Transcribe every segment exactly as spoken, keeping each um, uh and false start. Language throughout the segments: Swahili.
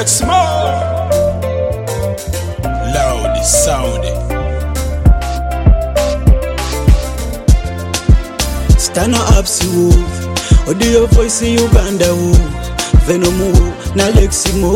Maximo. Loud sound. Stana Absiwo, audio voice Uganda wo, Venomo na Leximo.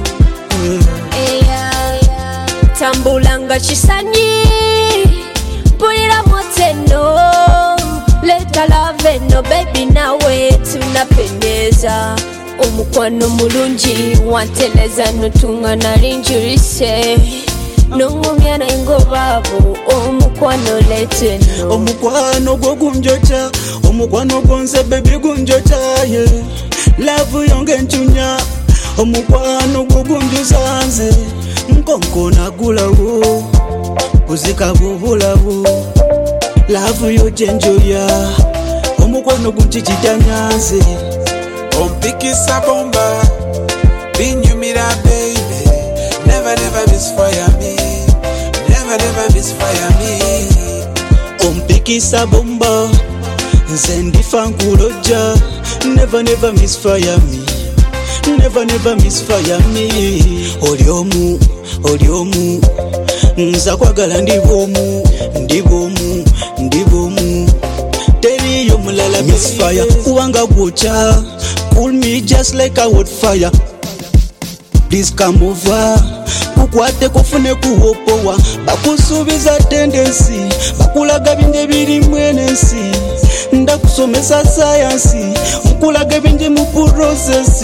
Eya, tambulanga chisanyi, pulira moteno, leta love no baby nawe tunapendeza. Omukwano mulungi wanteleza nutunga nalinjurise. Nungumya na ingobabu omukwano leteno. Omukwano gwo gunjocha, omukwano gonze baby gunjocha ye. Love yonge nchunya, omukwano gwo gunjuzanze. Nkonko nagulawo, uzika bubulawo. Love yo jenjoya, omukwano gunchichitanyanze. Ompikisa bomba, binyumira baby. Never never misfire me, never never misfire me. Ompikisa bomba, nzendifa nkuloja. Never never misfire me, never never misfire me. Oliomu, oliomu, nza kwagala ndibomu, ndibomu, ndibomu. Teriyo mulala misfire, uwanga gucha. Pull me just like a wood fire. Please come over. Kukwate kufune kuwopowa. Bakusubiza tendency, bakulaga binde biri mwenensi. Ndakusomesa science, mkulaga binde mu process.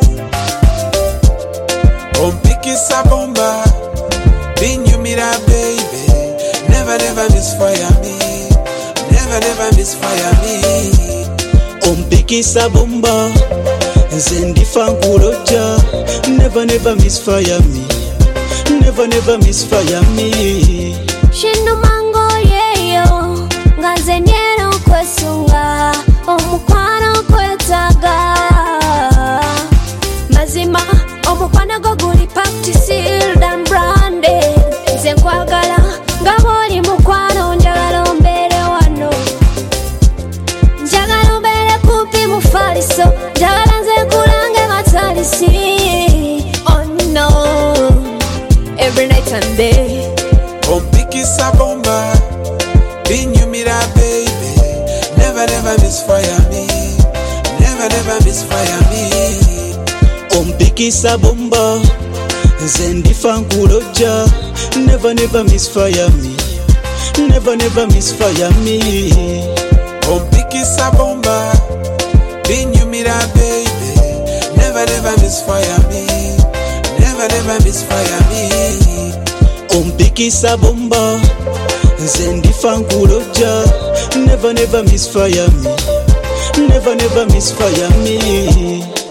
Ompikisa bomba, binyumira baby. Never never misfire me, never never misfire me. Ompikisa bomba, nzendifa nkuloja. Never never misfire me, never never misfire me. Shino mango yeyo, ngaze nyero kwesunga, omukwano kwetaga. Mazima, omukwano go guli packed, sealed and branded. Nze nkwagala, ngaboli mukwano njagala ombere wano. Njagala ombere kupi mufaliso, njagala nze nkulange matalisi. Oh no, every night and day. Ompikisa bomba, binyumira baby. Never never misfire me, never never misfire me. Ompikisa bomba, nzendifa nkuloja. Never never misfire me, never never misfire me. Ompikisa bomba, binyumira baby. Never never misfire me, never never misfire me. Ompikisa bomba, nzendifa nkuloja. Never never misfire me, never never misfire me.